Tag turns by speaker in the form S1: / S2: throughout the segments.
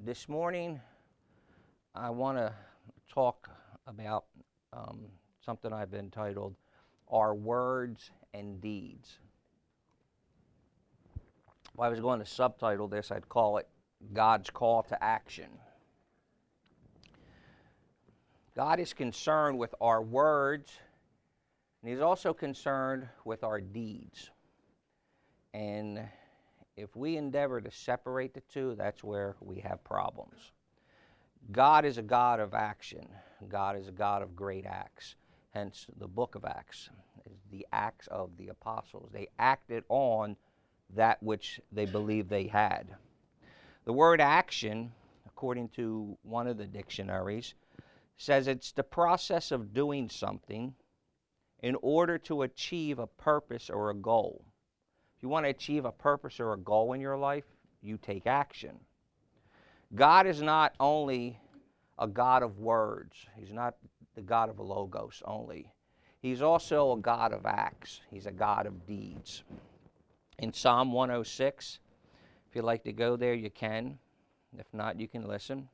S1: This morning, I want to talk about something I've entitled Our Words and Deeds. If I was going to subtitle this, I'd call it God's Call to Action. God is concerned with our words, and He's also concerned with our deeds. And if we endeavor to separate the two, that's where we have problems. God is a God of action. God is a God of great acts. Hence, the book of Acts is the acts of the apostles. They acted on that which they believed they had. The word action, according to one of the dictionaries, says it's the process of doing something in order to achieve a purpose or a goal. If you want to achieve a purpose or a goal in your life, you take action. God is not only a God of words. He's not the God of logos only. He's also a God of acts. He's a God of deeds. In Psalm 106, if you'd like to go there, you can. If not, you can listen.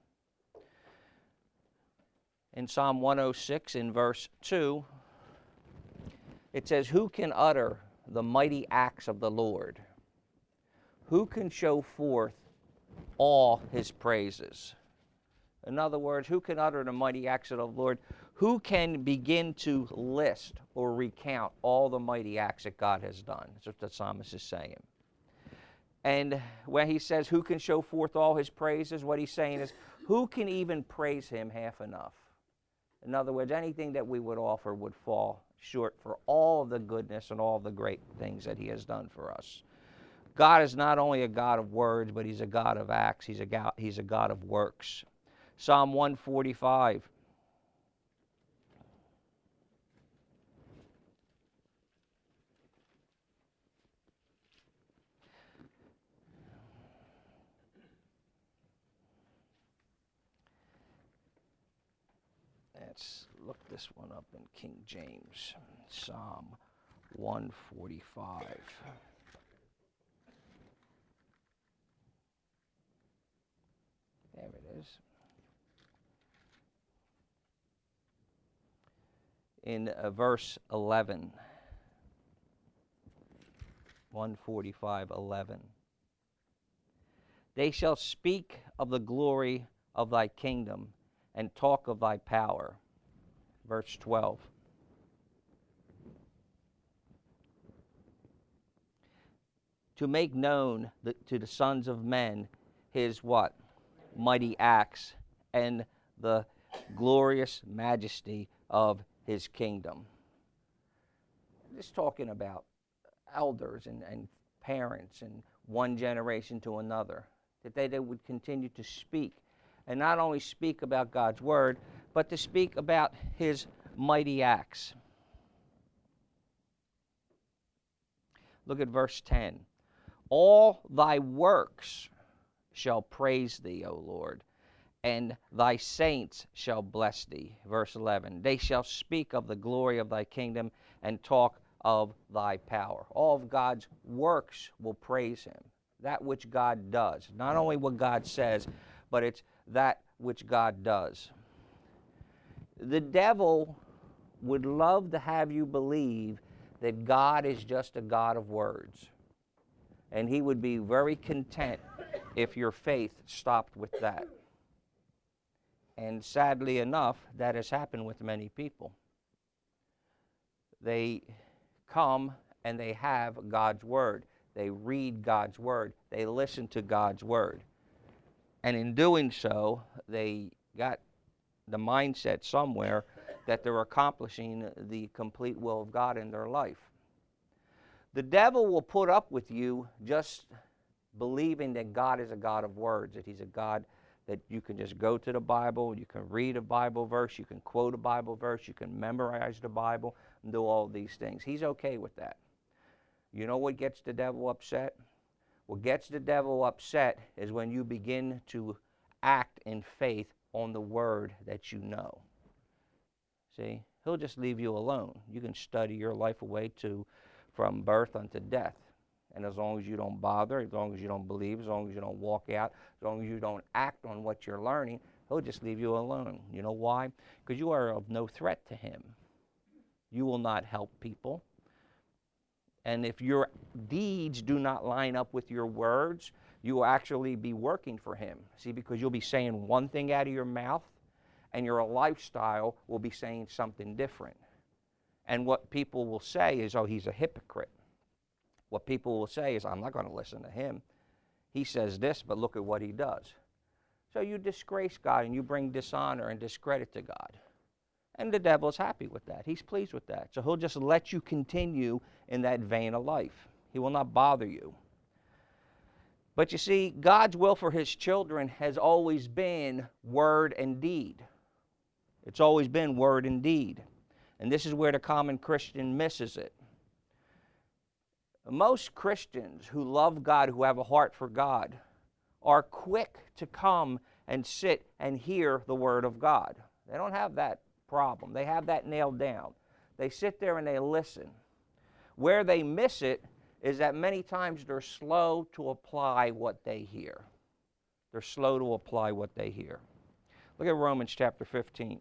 S1: In Psalm 106, in verse 2, it says, "Who can utter the mighty acts of the Lord? Who can show forth all His praises?" In other words, who can utter the mighty acts of the Lord? Who can begin to list or recount all the mighty acts that God has done? That's what the psalmist is saying. And when he says, who can show forth all His praises, what he's saying is, who can even praise Him half enough? In other words, anything that we would offer would fall short for all of the goodness and all of the great things that He has done for us. God is not only a God of words, but He's a God of acts. He's a God of works. Psalm 145. Let's look this one up in King James. Psalm 145. There it is. In verse 11. 145:11. They shall speak of the glory of Thy kingdom and talk of Thy power. Verse 12. To make known to the sons of men His what? Mighty acts and the glorious majesty of His kingdom. Just talking about elders and parents and one generation to another, that they would continue to speak, and not only speak about God's word, but to speak about His mighty acts. Look at verse 10. All Thy works shall praise Thee, O Lord, and Thy saints shall bless Thee. Verse 11. They shall speak of the glory of Thy kingdom and talk of Thy power. All of God's works will praise Him. That which God does. Not only what God says, but it's that which God does. The devil would love to have you believe that God is just a God of words. And he would be very content if your faith stopped with that. And sadly enough, that has happened with many people. They come and they have God's word. They read God's word. They listen to God's word. And in doing so, they got the mindset somewhere that they're accomplishing the complete will of God in their life. The devil will put up with you just believing that God is a God of words, that He's a God that you can just go to the Bible, you can read a Bible verse, you can quote a Bible verse, you can memorize the Bible, and do all these things. He's okay with that. You know what gets the devil upset? What gets the devil upset is when you begin to act in faith on the word that you know. See, he'll just leave you alone. You can study your life away from birth unto death. And as long as you don't bother, as long as you don't believe, as long as you don't walk out, as long as you don't act on what you're learning, he'll just leave you alone. You know why? Because you are of no threat to him. You will not help people. And if your deeds do not line up with your words, you will actually be working for him. See, because you'll be saying one thing out of your mouth, and your lifestyle will be saying something different. And what people will say is, oh, he's a hypocrite. What people will say is, I'm not going to listen to him. He says this, but look at what he does. So you disgrace God, and you bring dishonor and discredit to God. And the devil is happy with that. He's pleased with that. So he'll just let you continue in that vein of life. He will not bother you. But you see, God's will for his children has always been word and deed. It's always been word and deed. And this is where the common Christian misses it. Most Christians who love God, who have a heart for God, are quick to come and sit and hear the Word of God. They don't have that problem. They have that nailed down. They sit there and they listen. Where they miss it is that many times they're slow to apply what they hear. They're slow to apply what they hear. Look at Romans chapter 15.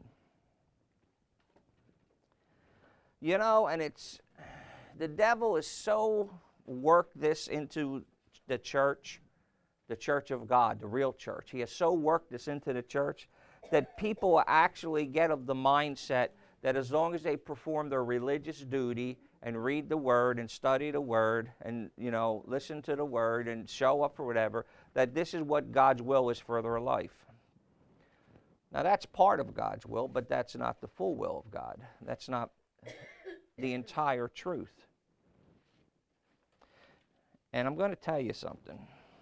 S1: You know, and the devil has so worked this into the church of God, the real church. He has so worked this into the church that people actually get of the mindset that as long as they perform their religious duty and read the Word and study the Word and, you know, listen to the Word and show up for whatever, that this is what God's will is for their life. Now, that's part of God's will, but that's not the full will of God. That's not the entire truth. And I'm going to tell you something.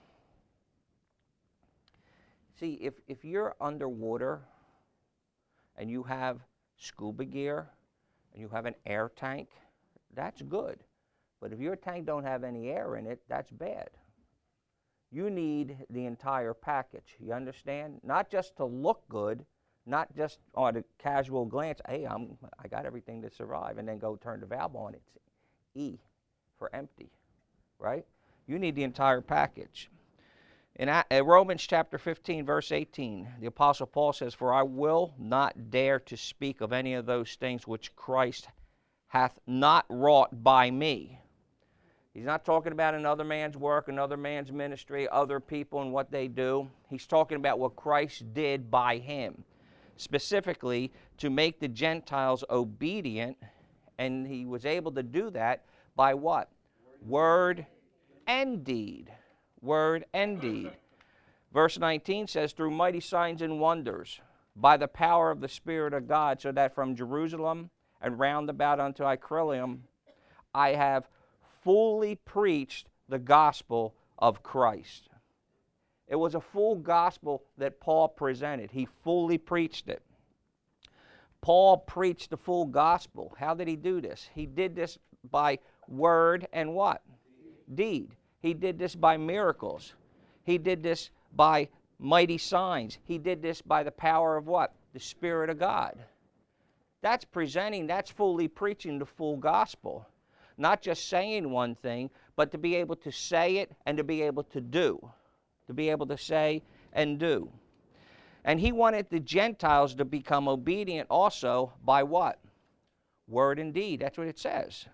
S1: See, if you're underwater and you have scuba gear and you have an air tank, that's good. But if your tank don't have any air in it, that's bad. You need the entire package. You understand? Not just to look good, not just on a casual glance, hey, I got everything to survive, and then go turn the valve on. It's E for empty, right? You need the entire package. In Romans chapter 15, verse 18, the Apostle Paul says, "For I will not dare to speak of any of those things which Christ hath not wrought by me." He's not talking about another man's work, another man's ministry, other people and what they do. He's talking about what Christ did by him, specifically to make the Gentiles obedient, and he was able to do that by what? Word and deed. Word and deed. Verse 19 says, "Through mighty signs and wonders, by the power of the Spirit of God, so that from Jerusalem and round about unto Iconium, I have fully preached the gospel of Christ." It was a full gospel that Paul presented. He fully preached it. Paul preached the full gospel. How did he do this? He did this by word and what? Deed. He did this by miracles. He did this by mighty signs. He did this by the power of what? The Spirit of God. That's presenting, that's fully preaching the full gospel. Not just saying one thing, but to be able to say it and to be able to do. To be able to say and do. And he wanted the Gentiles to become obedient also by what? Word and deed. That's what it says.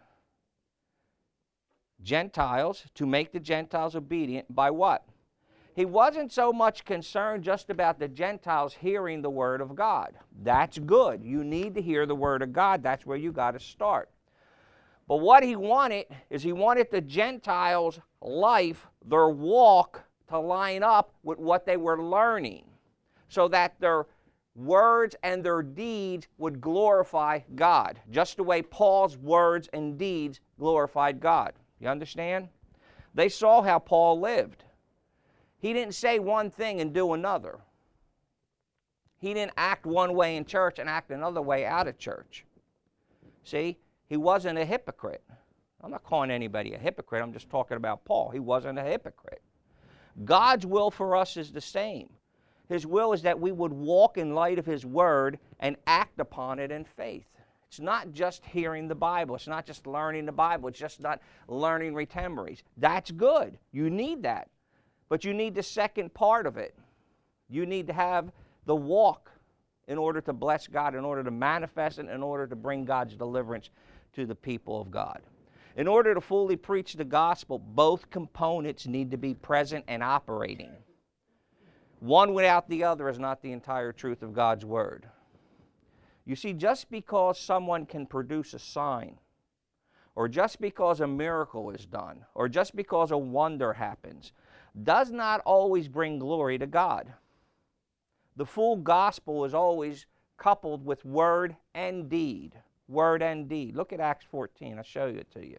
S1: Gentiles, to make the Gentiles obedient by what? He wasn't so much concerned just about the Gentiles hearing the Word of God. That's good. You need to hear the Word of God. That's where you got to start. But what he wanted is he wanted the Gentiles' life, their walk, to line up with what they were learning, so that their words and their deeds would glorify God, just the way Paul's words and deeds glorified God. You understand? They saw how Paul lived. He didn't say one thing and do another. He didn't act one way in church and act another way out of church. See? He wasn't a hypocrite. I'm not calling anybody a hypocrite. I'm just talking about Paul. He wasn't a hypocrite. God's will for us is the same. His will is that we would walk in light of His Word and act upon it in faith. It's not just hearing the Bible. It's not just learning the Bible. It's just not learning retembraries. That's good. You need that. But you need the second part of it. You need to have the walk in order to bless God, in order to manifest it, in order to bring God's deliverance to the people of God. In order to fully preach the gospel, both components need to be present and operating. One without the other is not the entire truth of God's word. You see, just because someone can produce a sign, or just because a miracle is done, or just because a wonder happens, does not always bring glory to God. The full gospel is always coupled with word and deed. Word and deed. Look at Acts 14. I'll show it to you.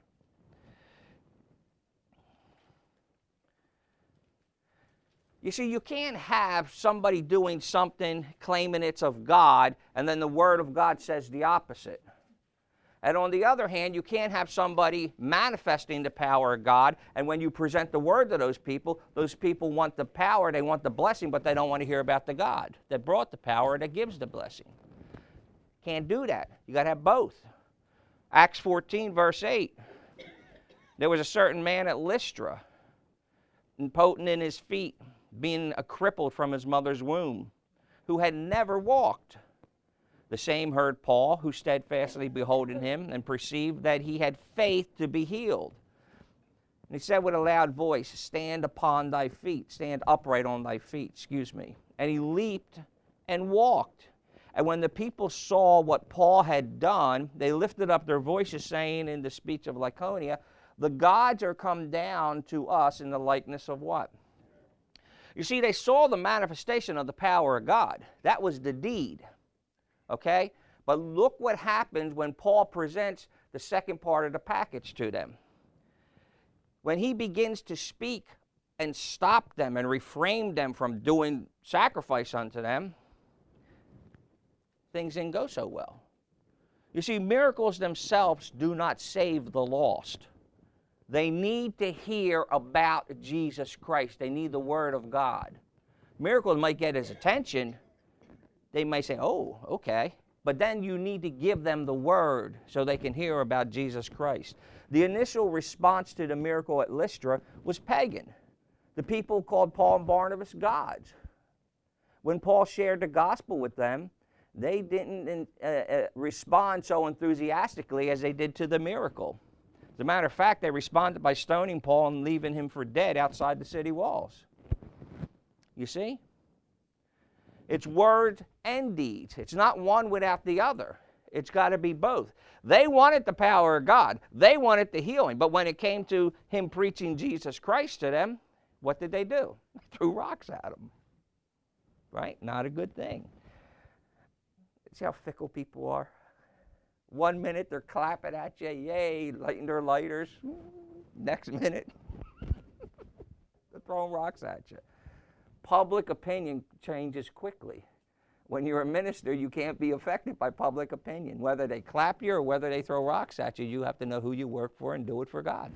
S1: You see, you can't have somebody doing something, claiming it's of God, and then the Word of God says the opposite. And on the other hand, you can't have somebody manifesting the power of God, and when you present the Word to those people want the power, they want the blessing, but they don't want to hear about the God that brought the power, that gives the blessing. Can't do that. You got to have both. Acts 14, verse 8. There was a certain man at Lystra, impotent in his feet, being a crippled from his mother's womb, who had never walked. The same heard Paul, who steadfastly beholding him, and perceived that he had faith to be healed. And he said with a loud voice, stand upon thy feet, stand upright on thy feet, And he leaped and walked. And when the people saw what Paul had done, they lifted up their voices, saying in the speech of Lycaonia, the gods are come down to us in the likeness of what? You see, they saw the manifestation of the power of God. That was the deed. Okay? But look what happens when Paul presents the second part of the package to them. When he begins to speak and stop them and refrain them from doing sacrifice unto them, things didn't go so well. You see, miracles themselves do not save the lost. They need to hear about Jesus Christ. They need the Word of God. Miracles might get his attention. They may say, oh, okay. But then you need to give them the Word so they can hear about Jesus Christ. The initial response to the miracle at Lystra was pagan. The people called Paul and Barnabas gods. When Paul shared the gospel with them, they didn't respond so enthusiastically as they did to the miracle. As a matter of fact, they responded by stoning Paul and leaving him for dead outside the city walls. You see? It's words and deeds. It's not one without the other. It's got to be both. They wanted the power of God. They wanted the healing. But when it came to him preaching Jesus Christ to them, what did they do? Threw rocks at him. Right? Not a good thing. See how fickle people are? 1 minute they're clapping at you, yay, lighting their lighters. Next minute, they're throwing rocks at you. Public opinion changes quickly. When you're a minister, you can't be affected by public opinion. Whether they clap you or whether they throw rocks at you, you have to know who you work for and do it for God.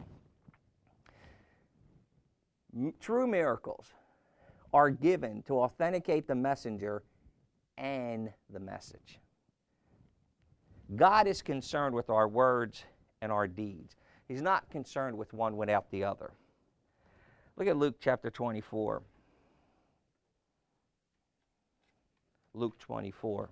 S1: True miracles are given to authenticate the messenger and the message. God is concerned with our words and our deeds. He's not concerned with one without the other. Look at Luke chapter 24. Luke 24.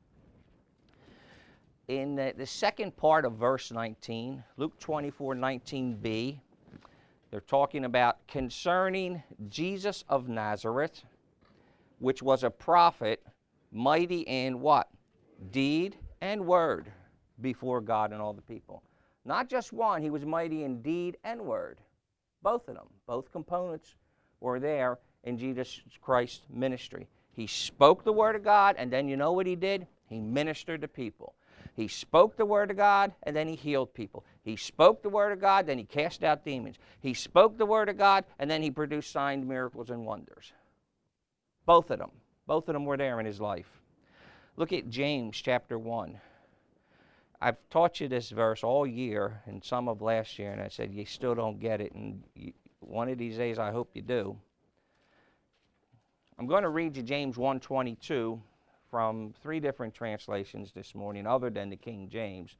S1: In the second part of verse 19, Luke 24, 19b, they're talking about concerning Jesus of Nazareth, which was a prophet, mighty in what? Deed and word before God and all the people. Not just one, he was mighty in deed and word. Both of them, both components were there in Jesus Christ's ministry. He spoke the word of God, and then you know what he did? He ministered to people. He spoke the word of God, and then he healed people. He spoke the word of God, then he cast out demons. He spoke the word of God, and then he produced signs, miracles, and wonders. Both of them were there in his life. Look at James chapter 1. I've taught you this verse all year and some of last year, and I said you still don't get it, and one of these days I hope you do. I'm going to read you James 1:22 from 3 different translations this morning other than the King James.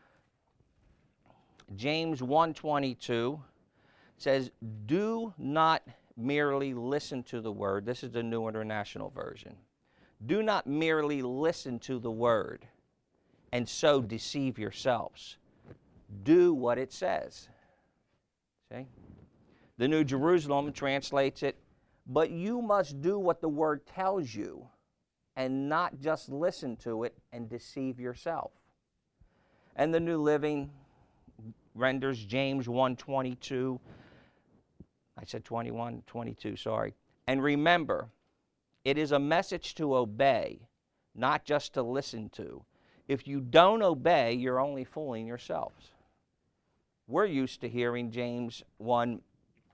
S1: James 1:22 says, do not merely listen to the word. This is the New International Version. Do not merely listen to the word and so deceive yourselves. Do what it says. See? The New Jerusalem translates it, but you must do what the word tells you and not just listen to it and deceive yourself. And the New Living renders James 1:22. I said 21, 22, sorry. And remember, it is a message to obey, not just to listen to. If you don't obey, you're only fooling yourselves. We're used to hearing James 1,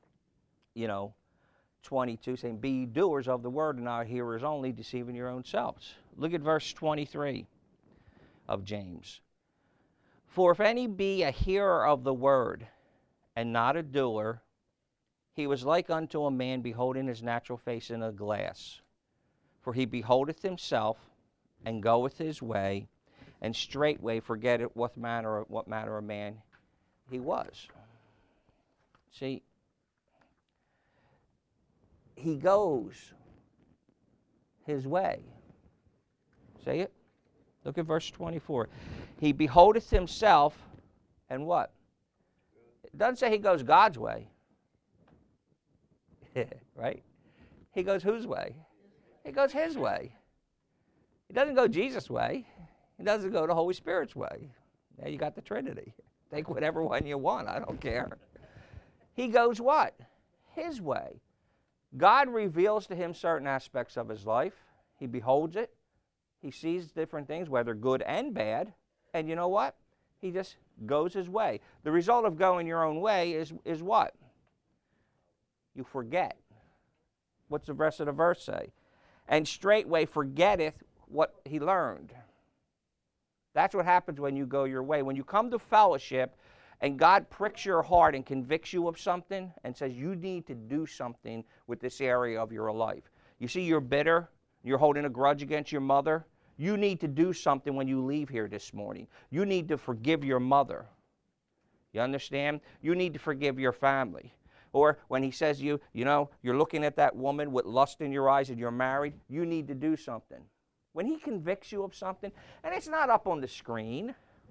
S1: 22, saying, be doers of the word and not hearers only, deceiving your own selves. Look at verse 23 of James. For if any be a hearer of the word and not a doer, he was like unto a man beholding his natural face in a glass. For he beholdeth himself, and goeth his way, and straightway forgetteth what manner of man he was. See, he goes his way. Say it. Look at verse 24. He beholdeth himself, and what? It doesn't say he goes God's way. Right? He goes whose way? He goes his way. He doesn't go Jesus' way. He doesn't go the Holy Spirit's way. Now you got the Trinity. Take whatever one you want. I don't care. He goes what? His way. God reveals to him certain aspects of his life. He beholds it. He sees different things, whether good and bad. And you know what? He just goes his way. The result of going your own way is what? You forget. What's the rest of the verse say? And straightway forgetteth what he learned. That's what happens when you go your way. When you come to fellowship and God pricks your heart and convicts you of something and says you need to do something with this area of your life. You see, you're bitter, you're holding a grudge against your mother. You need to do something when you leave here this morning. You need to forgive your mother. You understand? You need to forgive your family. Or when he says you're looking at that woman with lust in your eyes and you're married, you need to do something. When he convicts you of something, and it's not up on the screen,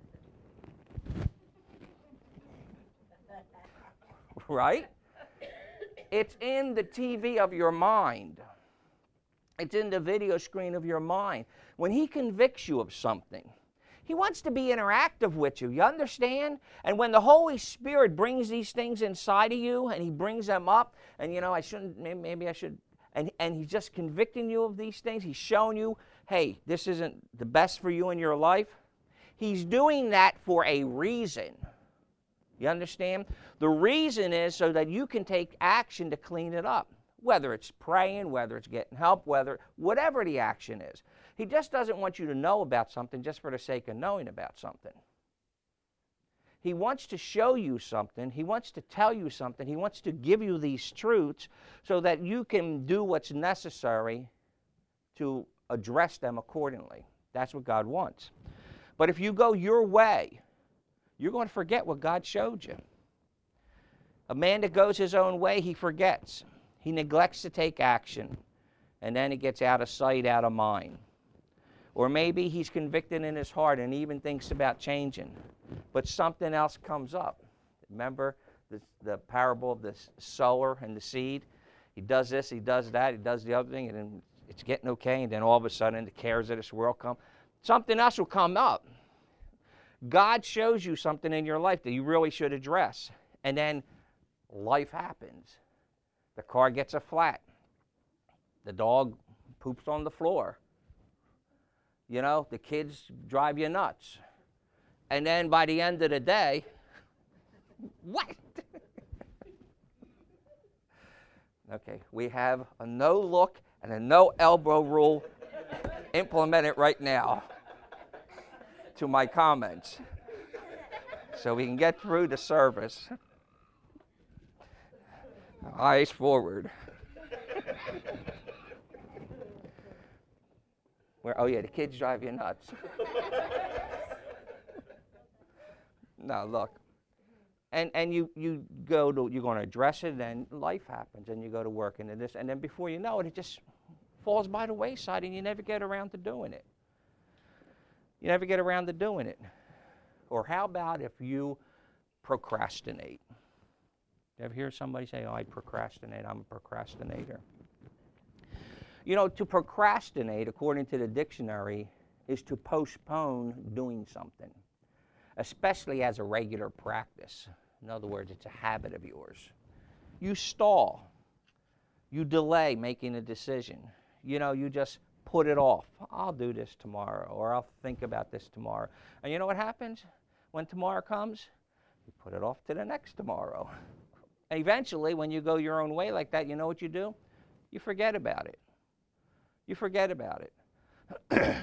S1: right? It's in the TV of your mind. It's in the video screen of your mind. When he convicts you of something, he wants to be interactive with you. You understand? And when the Holy Spirit brings these things inside of you and he brings them up, and maybe I should, and he's just convicting you of these things. He's showing you, hey, this isn't the best for you in your life. He's doing that for a reason. You understand? The reason is so that you can take action to clean it up. Whether it's praying, whether it's getting help, whatever the action is. He just doesn't want you to know about something just for the sake of knowing about something. He wants to show you something. He wants to tell you something. He wants to give you these truths so that you can do what's necessary to address them accordingly. That's what God wants. But if you go your way, you're going to forget what God showed you. A man that goes his own way, he forgets. He neglects to take action, and then it gets out of sight, out of mind. Or maybe he's convicted in his heart and even thinks about changing, but something else comes up. Remember the parable of the sower and the seed? He does this, he does that, he does the other thing, and then it's getting okay, and then all of a sudden the cares of this world come. Something else will come up. God shows you something in your life that you really should address, and then life happens. The car gets a flat. The dog poops on the floor. The kids drive you nuts. And then by the end of the day, what? Okay, we have a no look and a no elbow rule implemented right now to my comments so we can get through the service. Eyes forward. Where, oh yeah, the kids drive you nuts. No, look. And you go to, you're going to address it, and then life happens, and you go to work, and then before you know it, it just falls by the wayside, and you never get around to doing it. You never get around to doing it. Or how about if you procrastinate? You ever hear somebody say, oh, I procrastinate, I'm a procrastinator? You know, to procrastinate, according to the dictionary, is to postpone doing something, especially as a regular practice. In other words, it's a habit of yours. You stall. You delay making a decision. You know, you just put it off. I'll do this tomorrow, or I'll think about this tomorrow. And you know what happens when tomorrow comes? You put it off to the next tomorrow. And eventually, when you go your own way like that, you know what you do? You forget about it. You forget about it.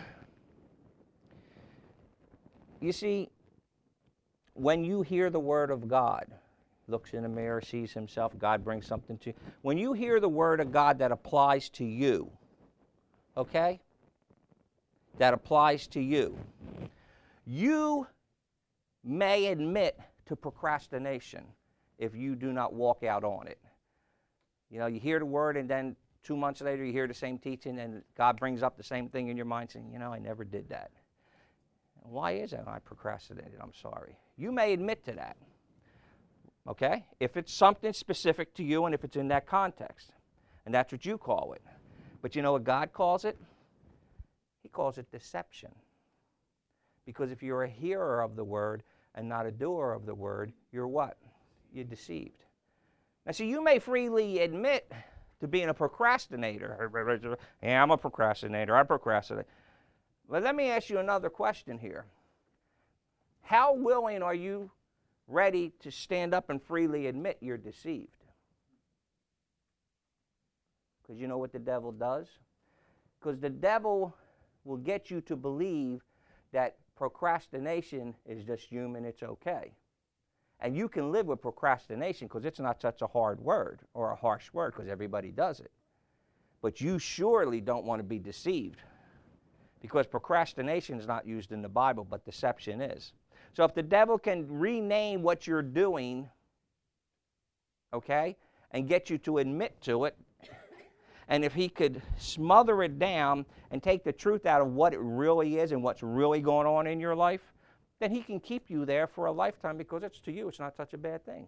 S1: You see, when you hear the word of God, looks in the mirror, sees himself, God brings something to you. When you hear the word of God that applies to you, okay? That applies to you. You may admit to procrastination if you do not walk out on it. You know, you hear the word, and then 2 months later you hear the same teaching, and God brings up the same thing in your mind, saying, you know, I never did that. Why is that? I procrastinated. I'm sorry. You may admit to that, okay? If it's something specific to you and if it's in that context, and that's what you call it. But you know what God calls it? He calls it deception. Because if you're a hearer of the word and not a doer of the word, you're what? You're deceived. Now, see, you may freely admit to being a procrastinator. Yeah, I'm a procrastinator. I procrastinate. But let me ask you another question here. How willing are you ready to stand up and freely admit you're deceived? Because you know what the devil does? Because the devil will get you to believe that procrastination is just human, it's okay. And you can live with procrastination because it's not such a hard word or a harsh word, because everybody does it. But you surely don't want to be deceived, because procrastination is not used in the Bible, but deception is. So if the devil can rename what you're doing, okay, and get you to admit to it, and if he could smother it down and take the truth out of what it really is and what's really going on in your life, then he can keep you there for a lifetime, because it's to you, it's not such a bad thing.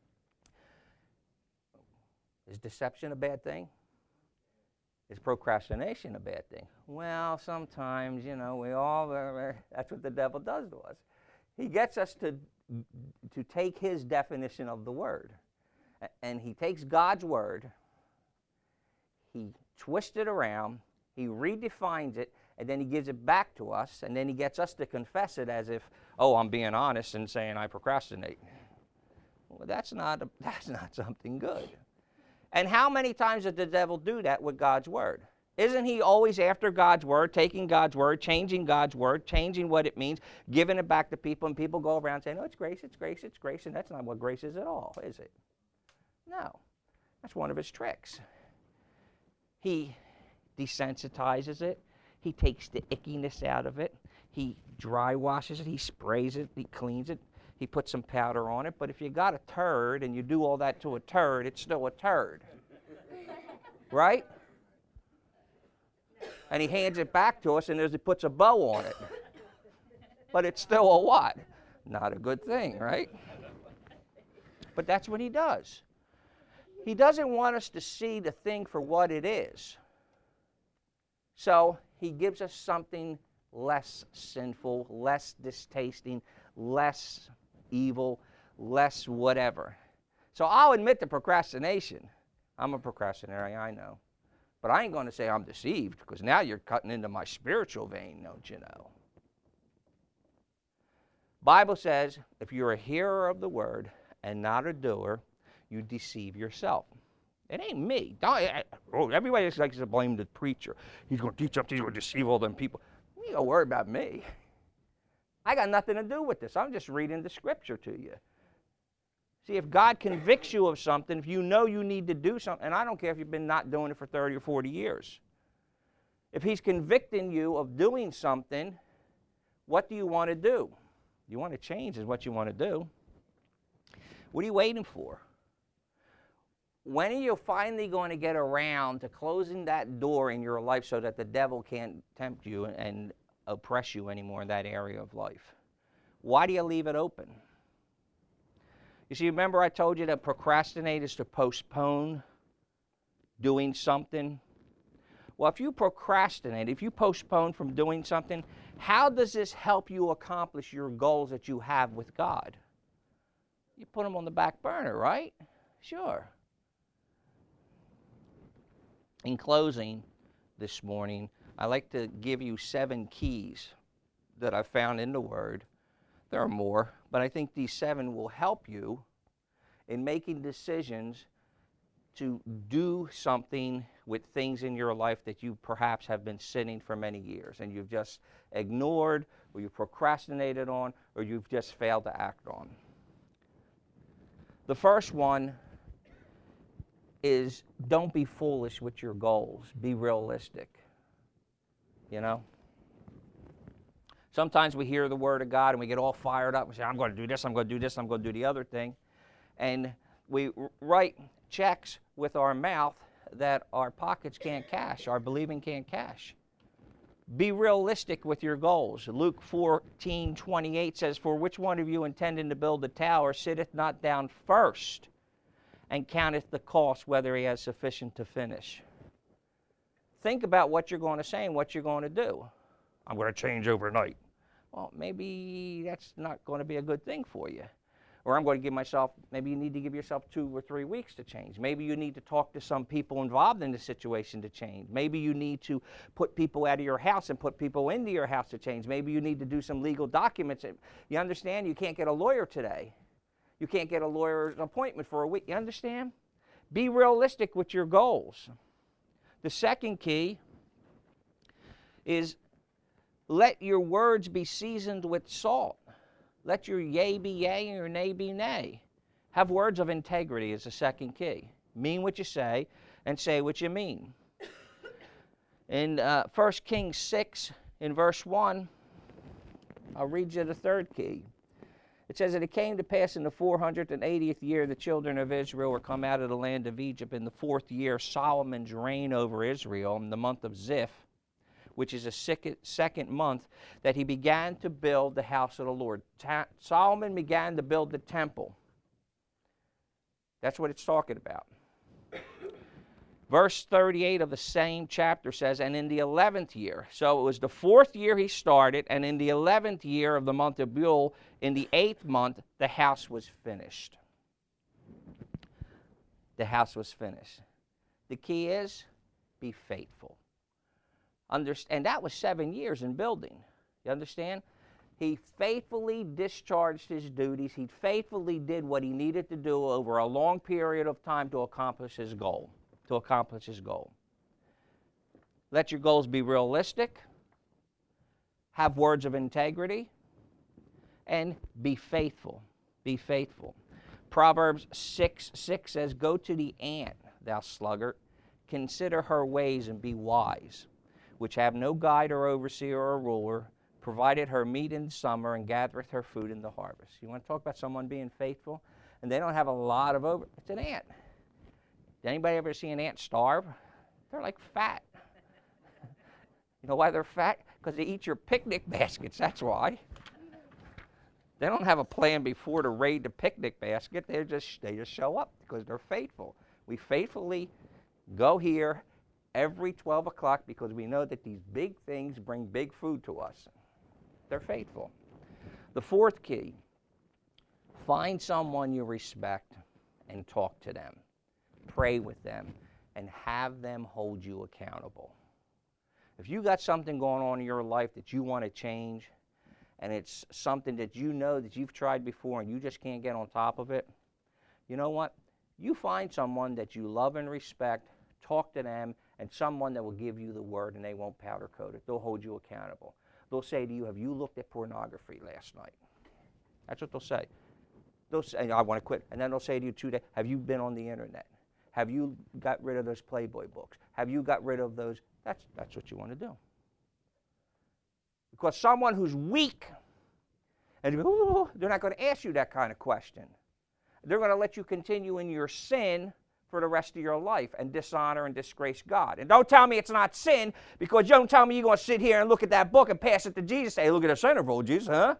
S1: Is deception a bad thing? Is procrastination a bad thing? Well, sometimes, you know, that's what the devil does to us. He gets us to take his definition of the word. And he takes God's word, he twists it around, he redefines it, and then he gives it back to us, and then he gets us to confess it as if, oh, I'm being honest and saying I procrastinate. Well, that's not something good. And how many times did the devil do that with God's word? Isn't he always after God's word, taking God's word, changing God's word, changing what it means, giving it back to people, and people go around saying, oh, it's grace, it's grace, it's grace, and that's not what grace is at all, is it? No. That's one of his tricks. He desensitizes it. He takes the ickiness out of it. He dry washes it. He sprays it. He cleans it. He puts some powder on it. But if you got a turd and you do all that to a turd, it's still a turd. Right? And he hands it back to us, and he puts a bow on it. But it's still a what? Not a good thing, right? But that's what he does. He doesn't want us to see the thing for what it is. So he gives us something less sinful, less distasting, less evil, less whatever. So I'll admit to procrastination. I'm a procrastinator, I know. But I ain't going to say I'm deceived, because now you're cutting into my spiritual vein, don't you know? Bible says, if you're a hearer of the word and not a doer, you deceive yourself. It ain't me. Everybody likes to blame the preacher. He's going to teach up, he's going to deceive all them people. You don't worry about me. I got nothing to do with this. I'm just reading the scripture to you. See, if God convicts you of something, if you know you need to do something, and I don't care if you've been not doing it for 30 or 40 years. If he's convicting you of doing something, what do you want to do? You want to change is what you want to do. What are you waiting for? When are you finally going to get around to closing that door in your life so that the devil can't tempt you and oppress you anymore in that area of life? Why do you leave it open? You see, remember I told you that procrastinate is to postpone doing something? Well, if you procrastinate, if you postpone from doing something, how does this help you accomplish your goals that you have with God? You put them on the back burner, right? Sure. In closing this morning, I'd like to give you 7 keys that I found in the Word. There are more, but I think these 7 will help you in making decisions to do something with things in your life that you perhaps have been sitting for many years and you've just ignored, or you procrastinated on, or you've just failed to act on. The first one is don't be foolish with your goals. Be realistic. You know? Sometimes we hear the Word of God and we get all fired up and say, I'm going to do this, I'm going to do this, I'm going to do the other thing. And we write checks with our mouth that our pockets can't cash, our believing can't cash. Be realistic with your goals. Luke 14:28 says, For which one of you intending to build a tower sitteth not down first and counteth the cost whether he has sufficient to finish? Think about what you're going to say and what you're going to do. I'm going to change overnight. Well, maybe that's not going to be a good thing for you. Or I'm going to give myself, maybe you need to give yourself 2 or 3 weeks to change. Maybe you need to talk to some people involved in the situation to change. Maybe you need to put people out of your house and put people into your house to change. Maybe you need to do some legal documents. You understand? You can't get a lawyer today. You can't get a lawyer's appointment for a week. You understand? Be realistic with your goals. The second key is let your words be seasoned with salt. Let your yea be yea and your nay be nay. Have words of integrity is the second key. Mean what you say and say what you mean. In 1 Kings 6, in verse 1, I'll read you the third key. It says that it came to pass in the 480th year the children of Israel were come out of the land of Egypt. In the 4th year Solomon's reign over Israel, in the month of Ziph, which is the second month, that he began to build the house of the Lord. Solomon began to build the temple. That's what it's talking about. Verse 38 of the same chapter says, and in the 11th year, so it was the 4th year he started, and in the 11th year of the month of Bul, in the 8th month, the house was finished. The house was finished. The key is, be faithful. And that was 7 years in building. You understand? He faithfully discharged his duties. He faithfully did what he needed to do over a long period of time to accomplish his goal. Let your goals be realistic. Have words of integrity. And be faithful. Be faithful. Proverbs 6:6 says, Go to the ant, thou sluggard. Consider her ways and be wise, which have no guide or overseer or ruler, provided her meat in summer and gathereth her food in the harvest. You want to talk about someone being faithful? And they don't have a lot of it's an ant. Did anybody ever see an ant starve? They're like fat. You know why they're fat? Because they eat your picnic baskets, that's why. They don't have a plan before to raid the picnic basket. They just show up because they're faithful. We faithfully go here every 12 o'clock because we know that these big things bring big food to us. They're faithful. The fourth key, find someone you respect and talk to them. Pray with them and have them hold you accountable. If you got something going on in your life that you want to change and it's something that you know that you've tried before and you just can't get on top of it, you know what? You find someone that you love and respect, talk to them, and someone that will give you the word and they won't powder coat it. They'll hold you accountable. They'll say to you, have you looked at pornography last night? That's what they'll say. They'll say, I want to quit. And then they'll say to you 2 days, have you been on the internet? Have you got rid of those Playboy books? Have you got rid of those That's what you want to do. Because someone who's weak, and they're not going to ask you that kind of question. They're going to let you continue in your sin for the rest of your life and dishonor and disgrace God. And don't tell me it's not sin, because you don't tell me you're going to sit here and look at that book and pass it to Jesus and say, hey, look at the centerfold, Jesus, huh?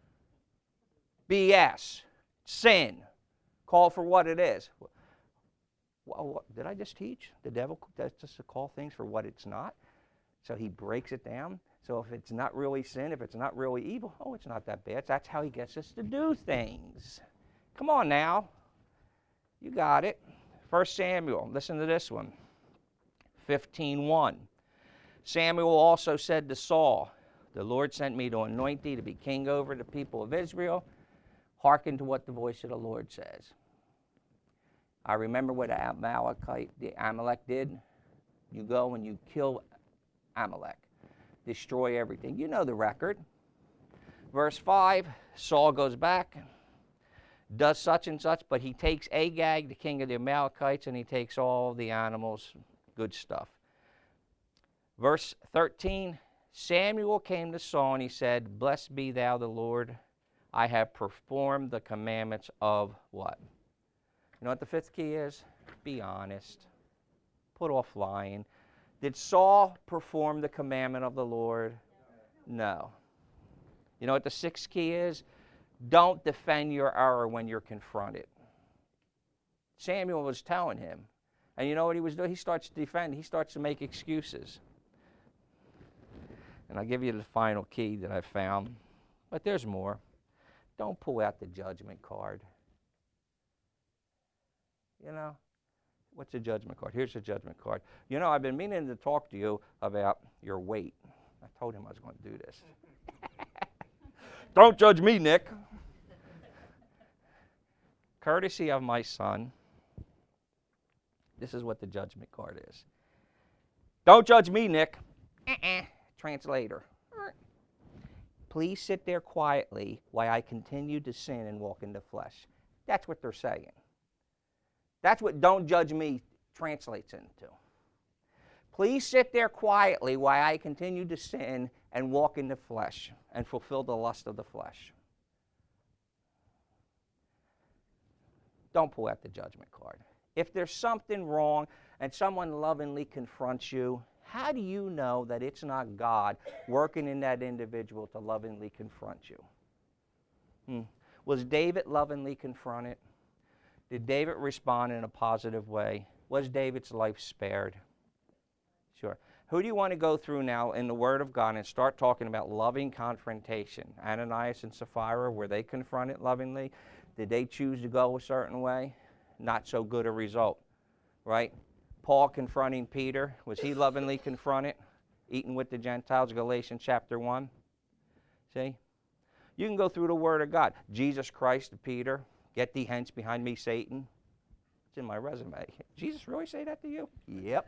S1: BS. Sin. Call for what it is. Well, what, did I just teach? The devil does just to call things for what it's not. So he breaks it down. So if it's not really sin, if it's not really evil, oh, it's not that bad. That's how he gets us to do things. Come on now. You got it. 1 Samuel, listen to this one. 15:1. Samuel also said to Saul, the Lord sent me to anoint thee to be king over the people of Israel. Hearken to what the voice of the Lord says. I remember what Amalek did. You go and you kill Amalek. Destroy everything. You know the record. Verse 5, Saul goes back, does such and such, but he takes Agag, the king of the Amalekites, and he takes all the animals, good stuff. Verse 13, Samuel came to Saul and he said, blessed be thou the Lord, I have performed the commandments of what? You know what the fifth key is? Be honest. Put off lying. Did Saul perform the commandment of the Lord? No. You know what the sixth key is? Don't defend your error when you're confronted. Samuel was telling him. And you know what he was doing? He starts to defend. He starts to make excuses. And I'll give you the final key that I found. But there's more. Don't pull out the judgment card. You know, what's a judgment card? Here's a judgment card. You know, I've been meaning to talk to you about your weight. I told him I was going to do this. Don't judge me, Nick. Courtesy of my son, this is what the judgment card is. Don't judge me, Nick. Translator. Please sit there quietly while I continue to sin and walk in the flesh. That's what they're saying. That's what don't judge me translates into. Please sit there quietly while I continue to sin and walk in the flesh and fulfill the lust of the flesh. Don't pull out the judgment card. If there's something wrong and someone lovingly confronts you, how do you know that it's not God working in that individual to lovingly confront you? Was David lovingly confronted? Did David respond in a positive way? Was David's life spared? Sure. Who do you want to go through now in the Word of God and start talking about loving confrontation? Ananias and Sapphira, were they confronted lovingly? Did they choose to go a certain way? Not so good a result, right? Paul confronting Peter, was he lovingly confronted? Eating with the Gentiles, Galatians chapter 1. See? You can go through the Word of God. Jesus Christ to Peter, get thee hence behind me, Satan. It's in my resume. Jesus really say that to you? Yep.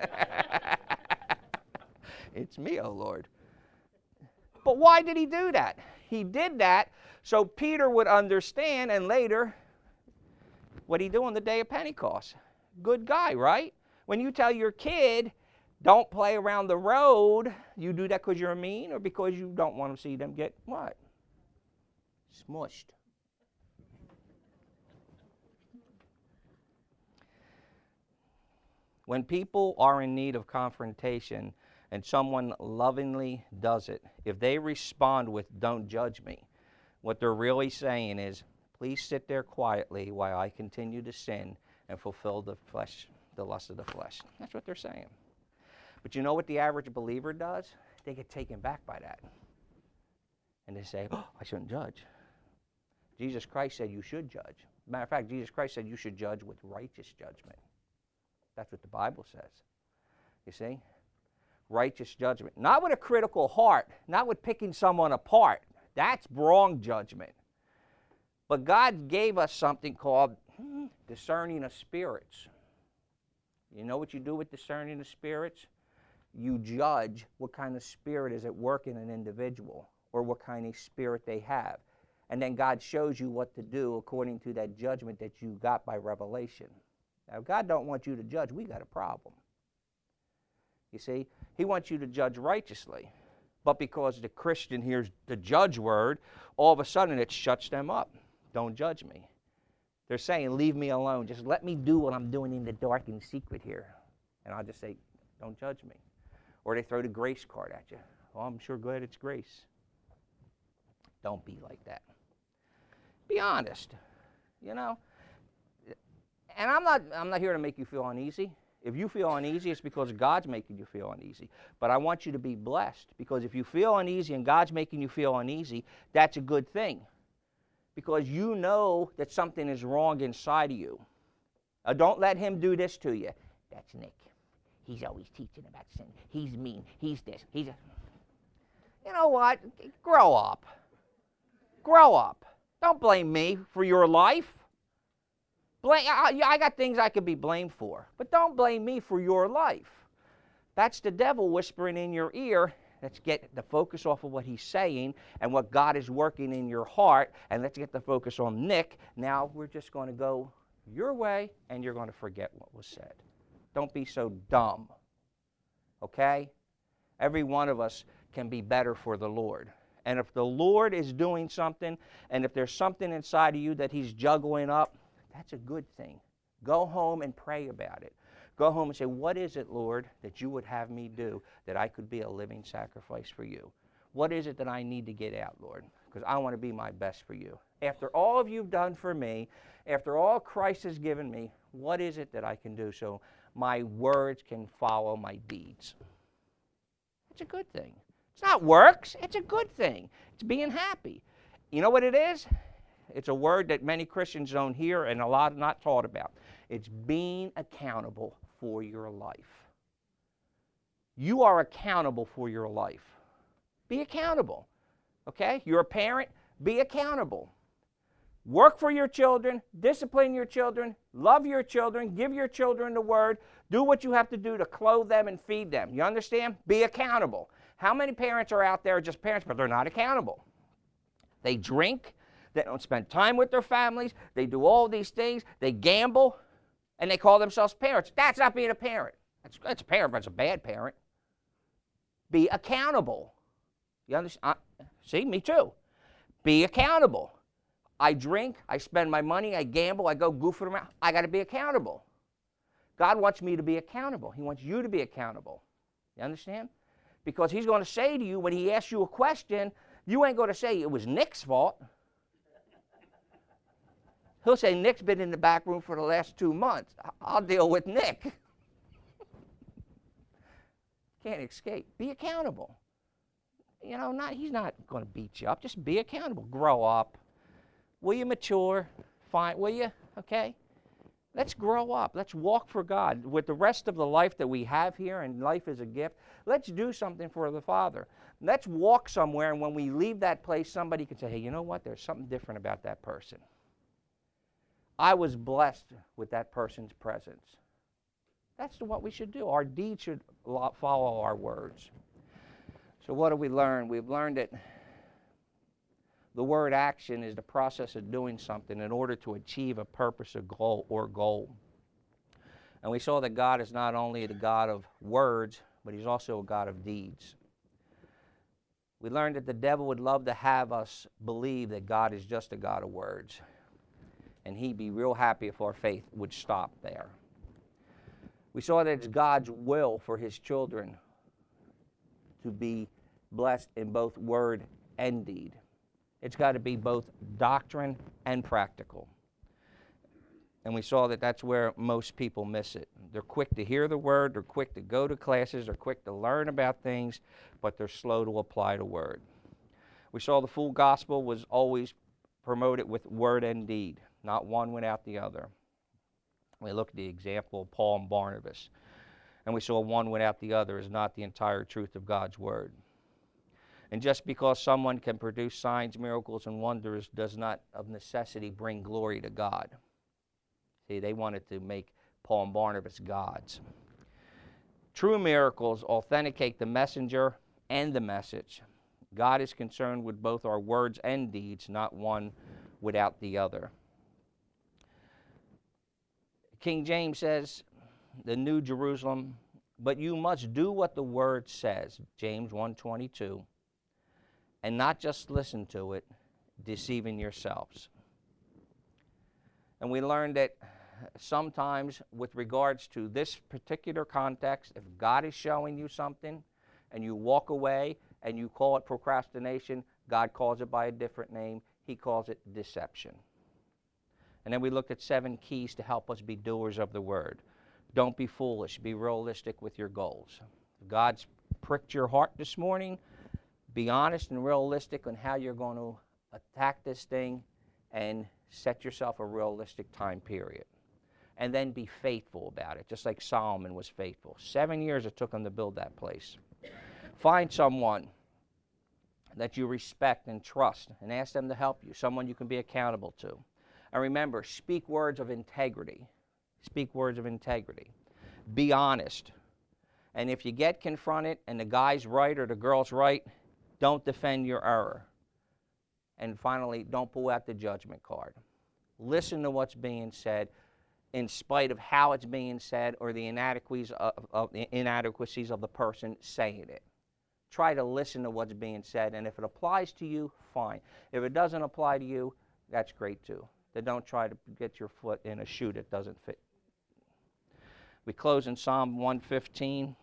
S1: It's me, oh Lord. But why did he do that? He did that so Peter would understand, and later, what did he do on the day of Pentecost? Good guy, right? When you tell your kid, don't play around the road, you do that because you're mean or because you don't want to see them get what? Smushed. When people are in need of confrontation and someone lovingly does it, if they respond with, don't judge me, what they're really saying is, please sit there quietly while I continue to sin and fulfill the flesh, the lust of the flesh. That's what they're saying. But you know what the average believer does? They get taken back by that. And they say, oh, I shouldn't judge. Jesus Christ said you should judge. Matter of fact, Jesus Christ said you should judge with righteous judgment. That's what the Bible says. You see? Righteous judgment. Not with a critical heart. Not with picking someone apart. That's wrong judgment. But God gave us something called discerning of spirits. You know what you do with discerning of spirits? You judge what kind of spirit is at work in an individual or what kind of spirit they have. And then God shows you what to do according to that judgment that you got by revelation. Now, if God don't want you to judge, we got a problem. You see, he wants you to judge righteously. But because the Christian hears the judge word, all of a sudden it shuts them up. Don't judge me. They're saying, leave me alone. Just let me do what I'm doing in the dark and secret here. And I'll just say, don't judge me. Or they throw the grace card at you. Oh, I'm sure glad it's grace. Don't be like that. Be honest, you know. And I'm not here to make you feel uneasy. If you feel uneasy, it's because God's making you feel uneasy. But I want you to be blessed, because if you feel uneasy and God's making you feel uneasy, that's a good thing. Because you know that something is wrong inside of you. Don't let him do this to you. That's Nick. He's always teaching about sin. He's mean. He's this. You know what? Grow up. Grow up. Don't blame me for your life. I got things I could be blamed for, but don't blame me for your life. That's the devil whispering in your ear. Let's get the focus off of what he's saying and what God is working in your heart, and let's get the focus on Nick. Now we're just going to go your way, and you're going to forget what was said. Don't be so dumb, okay? Every one of us can be better for the Lord. And if the Lord is doing something, and if there's something inside of you that he's juggling up, that's a good thing. Go home and pray about it. Go home and say, what is it, Lord, that you would have me do that I could be a living sacrifice for you? What is it that I need to get out, Lord? Because I want to be my best for you. After all you've done for me, after all Christ has given me, what is it that I can do so my words can follow my deeds? It's a good thing. It's not works. It's a good thing. It's being happy. You know what it is? It's a word that many Christians don't hear and a lot not taught about. It's being accountable for your life. You are accountable for your life. Be accountable. Okay? You're a parent. Be accountable. Work for your children. Discipline your children. Love your children. Give your children the word. Do what you have to do to clothe them and feed them. You understand? Be accountable. How many parents are out there just parents, but they're not accountable? They drink. They don't spend time with their families. They do all these things. They gamble, and they call themselves parents. That's not being a parent. That's a parent, but it's a bad parent. Be accountable. You understand? See, me too. Be accountable. I drink. I spend my money. I gamble. I go goofing around. I got to be accountable. God wants me to be accountable. He wants you to be accountable. You understand? Because he's going to say to you, when he asks you a question, you ain't going to say it was Nick's fault. He'll say, Nick's been in the back room for the last 2 months. I'll deal with Nick. Can't escape. Be accountable. You know, he's not going to beat you up. Just be accountable. Grow up. Will you mature? Fine. Will you? Okay? Let's grow up. Let's walk for God. With the rest of the life that we have here, and life is a gift, let's do something for the Father. Let's walk somewhere, and when we leave that place, somebody can say, hey, you know what? There's something different about that person. I was blessed with that person's presence. That's what we should do. Our deeds should follow our words. So what have we learned? We've learned that the word action is the process of doing something in order to achieve a purpose or goal. And we saw that God is not only the God of words, but he's also a God of deeds. We learned that the devil would love to have us believe that God is just a God of words. And he'd be real happy if our faith would stop there. We saw that it's God's will for his children to be blessed in both word and deed. It's got to be both doctrine and practical. And we saw that that's where most people miss it. They're quick to hear the word, they're quick to go to classes, they're quick to learn about things, but they're slow to apply the word. We saw the full gospel was always promoted with word and deed, not one without the other. We looked at the example of Paul and Barnabas, and we saw one without the other is not the entire truth of God's word. And just because someone can produce signs, miracles, and wonders does not of necessity bring glory to God. See, they wanted to make Paul and Barnabas gods. True miracles authenticate the messenger and the message. God is concerned with both our words and deeds, not one without the other. King James says, the New Jerusalem, but you must do what the Word says, James 1:22, and not just listen to it, deceiving yourselves. And we learned that sometimes with regards to this particular context, if God is showing you something and you walk away and you call it procrastination, God calls it by a different name. He calls it deception. And then we looked at 7 keys to help us be doers of the Word. Don't be foolish. Be realistic with your goals. If God's pricked your heart this morning, be honest and realistic on how you're going to attack this thing and set yourself a realistic time period. And then be faithful about it, just like Solomon was faithful. 7 years it took him to build that place. Find someone that you respect and trust and ask them to help you, someone you can be accountable to. And remember, speak words of integrity. Speak words of integrity. Be honest. And if you get confronted and the guy's right or the girl's right, don't defend your error. And finally, don't pull out the judgment card. Listen to what's being said in spite of how it's being said or the inadequacies of the person saying it. Try to listen to what's being said, and if it applies to you, fine. If it doesn't apply to you, that's great too. Then don't try to get your foot in a shoe that doesn't fit. We close in Psalm 115.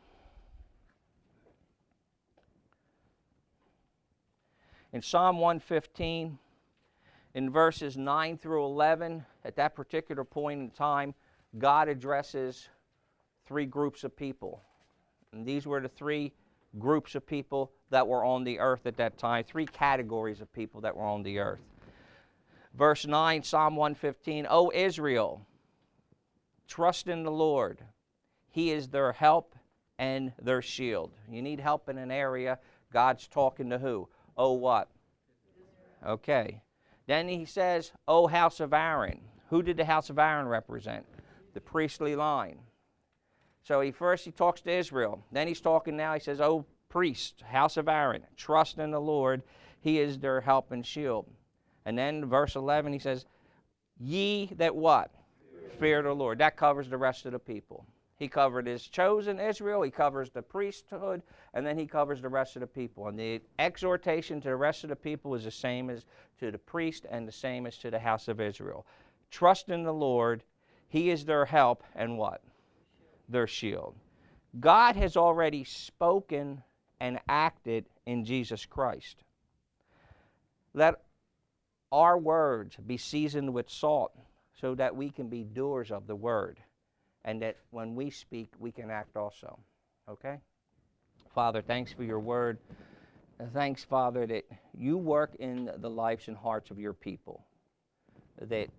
S1: In Psalm 115, in verses 9 through 11, at that particular point in time, God addresses 3 groups of people. And these were the 3 groups of people that were on the earth at that time, 3 categories of people that were on the earth. Verse 9, Psalm 115, O Israel, trust in the Lord. He is their help and their shield. You need help in an area, God's talking to who? Oh, what? Okay. Then he says, O house of Aaron. Who did the house of Aaron represent? The priestly line. So first he talks to Israel. Then he's talking now, he says, O priest, house of Aaron, trust in the Lord. He is their help and shield. And then verse 11 he says, ye that what? Fear the Lord. That covers the rest of the people. He covered his chosen Israel, he covers the priesthood, and then he covers the rest of the people. And the exhortation to the rest of the people is the same as to the priest and the same as to the house of Israel. Trust in the Lord. He is their help and what? Their shield. God has already spoken and acted in Jesus Christ. Let our words be seasoned with salt so that we can be doers of the word. And that when we speak, we can act also. Okay? Father, thanks for your word. And thanks, Father, that you work in the lives and hearts of your people. That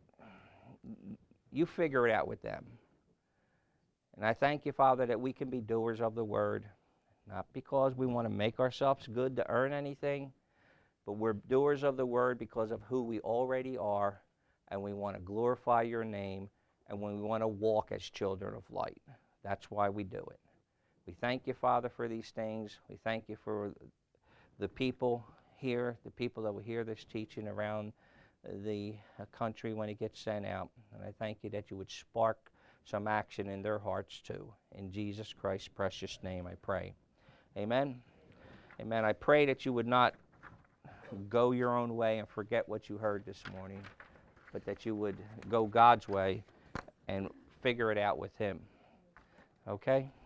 S1: you figure it out with them. And I thank you, Father, that we can be doers of the word. Not because we want to make ourselves good to earn anything, but we're doers of the word because of who we already are, and we want to glorify your name, and when we want to walk as children of light. That's why we do it. We thank you, Father, for these things. We thank you for the people here, the people that will hear this teaching around the country when it gets sent out. And I thank you that you would spark some action in their hearts too. In Jesus Christ's precious name I pray. Amen. Amen. I pray that you would not go your own way and forget what you heard this morning, but that you would go God's way and figure it out with him. Okay?